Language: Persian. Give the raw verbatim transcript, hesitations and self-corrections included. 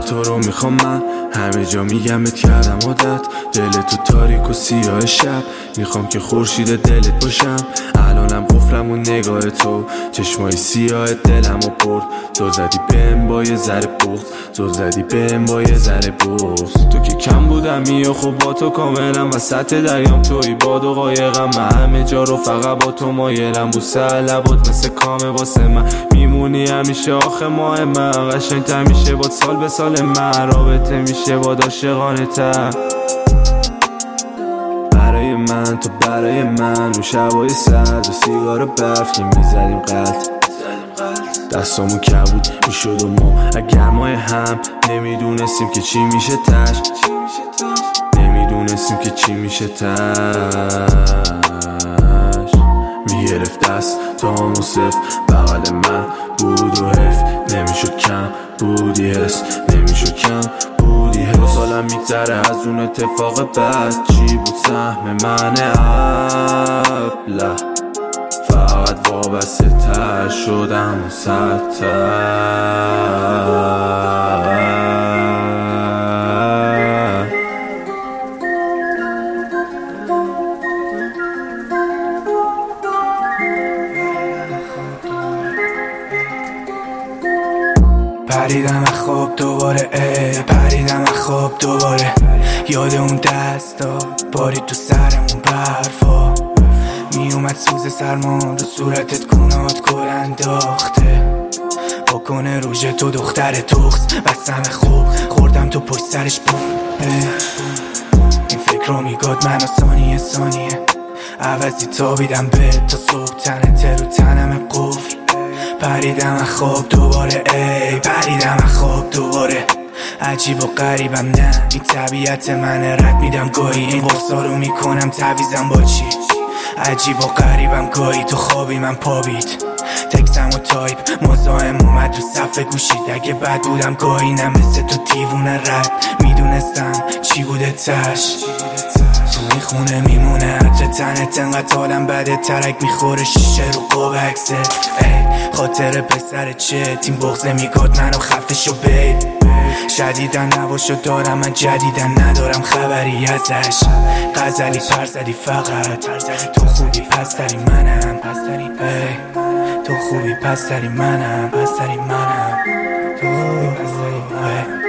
تو رو میخوام من، همه جا میگمت کردم عادت. دل تو تاریک و سیاه شب، میخوام که خورشید دلت باشم. الانم قفلم و نگاه تو، چشمای سیاه دلم و برد. زل زدی بهم با یه ذره بغض، زل زدی بهم با یه ذره بغض. تو که کم بودم یا خب با تو کاملم، وسط دریام توی باد و قایقم. من همه جا رو فقط با تو مایلم، بوسه لبات مثل کامه واسه من. میمونی همیشه آخه ماه من، قشنگ‌تر میشه باد سال به سال من. رابطه میشه باد عاشقانه تر برای من، تو برای من. رو شبای سرد و سیگار برف که میزدیم قلط، دستامون کبود میشد و ما اگر ماه هم. نمیدونستیم که چی میشه تش، نمیدونستیم که چی میشه تش. میگرفت دست تا همون صف بغل من بود و حیف نمیشد کم بودی حس، نمیشد کم بودی حس. دو سالم میگذره از اون اتفاق بد، چی بود سهم من ابله. فقط وابسته تر شدم و سرتر. پریدم خواب دوباره، ای پریدم خواب دوباره. یاد اون دستا باری تو سرمون برفا، میومد سوز سرما رو صورتت کنات کل انداخته. بکنه روژه تو دختر توخس بستم خوب خوردم تو پشت سرش بوم. این فکر رو میگاد منو ثانیه ثانیه عوضی تابیدم به تا صبح تنت رو تنم قفل. پریدم خواب دوباره، ای پریدم خواب دوباره. عجیب و غریبم نه این طبیعت منه، رد میدم گاهی این قرصا رو میکنم تعویزم با چی. عجیب و غریبم گاهی تو خوابی من پابید. تکسم و تایپ مزاحم اومد رو صفحه گوشید. اگه بد بودم گاهی نه مثل تو دیوونه رد میدونستم چی بوده تش. تو این خونه میمونه عطر تنت انقدر حالم بده، ترک میخوره شیشه رو قاب عکسه. ای خاطر پسر چه تیم بغزه میگاد منو خفه شو بید. شدیدن نباشو دارم من جدیدن ندارم خبری ازش. غزلی پرزدی فقط تو خوبی پس داری منم، ای تو خوبی پس داری منم، پس داری منم تو.